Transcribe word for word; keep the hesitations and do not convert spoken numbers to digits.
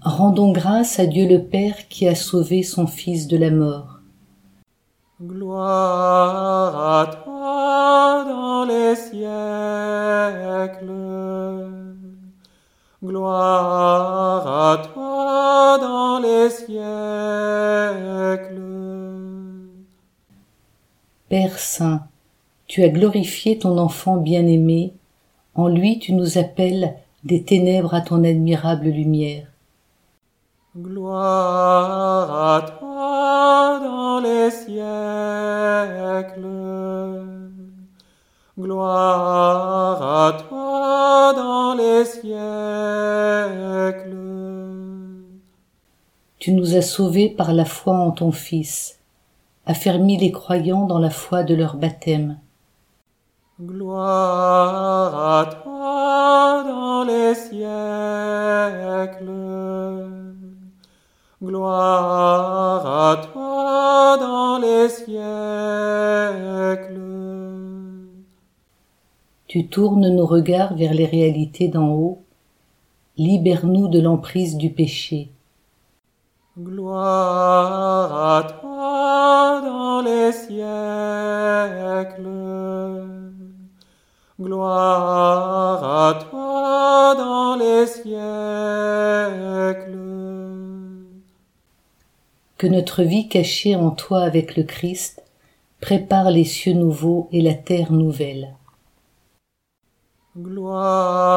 Rendons grâce à Dieu le Père qui a sauvé son Fils de la mort. Gloire à toi dans les siècles. Gloire à toi dans les siècles. Père Saint, tu as glorifié ton enfant bien-aimé, en lui tu nous appelles des ténèbres à ton admirable lumière. Gloire à toi dans les siècles. Gloire à toi dans les siècles. Tu nous as sauvés par la foi en ton Fils, affermis les croyants dans la foi de leur baptême. Gloire à toi dans les siècles. Gloire à toi dans les siècles. Tu tournes nos regards vers les réalités d'en haut, libère-nous de l'emprise du péché. Gloire à toi dans les siècles. Gloire à toi dans les siècles. Que notre vie cachée en toi avec le Christ prépare les cieux nouveaux et la terre nouvelle. Gloire